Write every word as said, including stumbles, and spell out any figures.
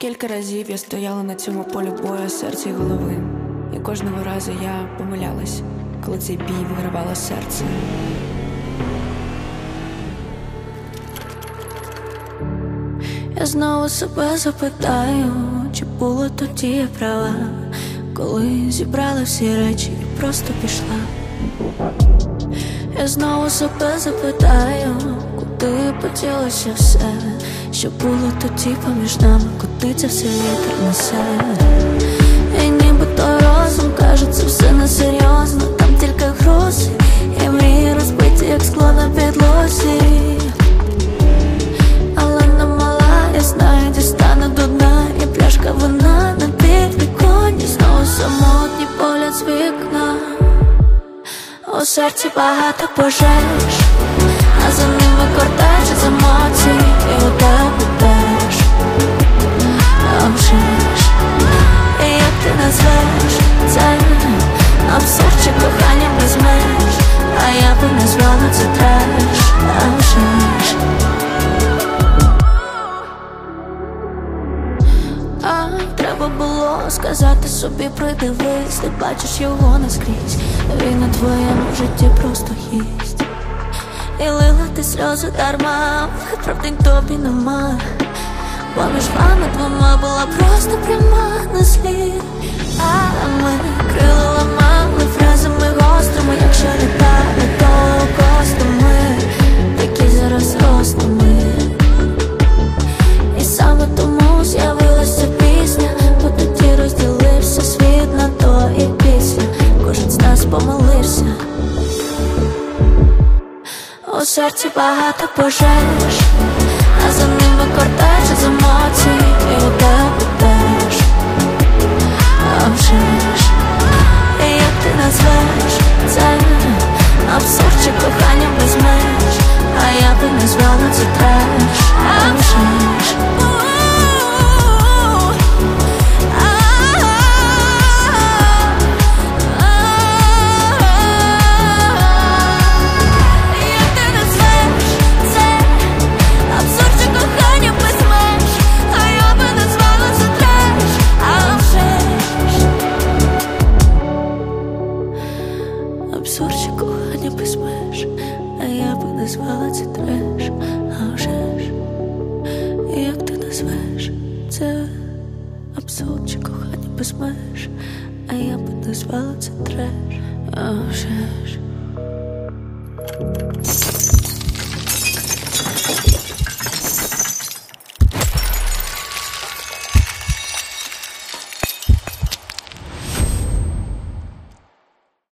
Скільки разів я стояла на цьому полі бою серця й голови, і кожного разу я помилялась, коли цей бій вигравало серце. Я знову себе запитаю, чи було тоді я права, коли зібрала всі речі і просто пішла. Я знову себе запитаю, куди поділося все, що було тоді поміж нами, куди це все вітер несе. І нібито розум каже, це все несерйозно, там тільки грози і мрії розбиті, як скло на підлозі. Але не мала, я знаю, дістану до дна, і пляшка вина на підвіконні, знову самотній погляд з вікна. У серці багато пожеж, а за ними кортеж з емоцій, і у тебе теж. А вже ж, і як ти назвеш це абсурд чи кохання без меж, а я би назвала це треш. А вже ж. А треба було сказати собі, придивись, ти бачиш його наскрізь, він у твоєму житті просто гість. І лила ти сльози дарма, виправдань тобі нема, поміж вами двома була просто пряма на слід. А ми крила ламали фразами гострими, якщо літали то костами, які зараз ростами. І саме тому з'явилася пісня, бо тоді розділився світ на то і після, кожен з нас помилився. У серці багато пожеж, а за ними кортеж з емоцій, і у тебе теж. А вже ж, і як ти назвеш це абсурд чи кохання без меж, а я би назвала це треш. А вже ж. Абсурд чи кохання без меж, а я би назвала це треш. А вже ж, як ти назвеш це абсурд чи кохання без меж, а я би назвала це треш. А вже ж.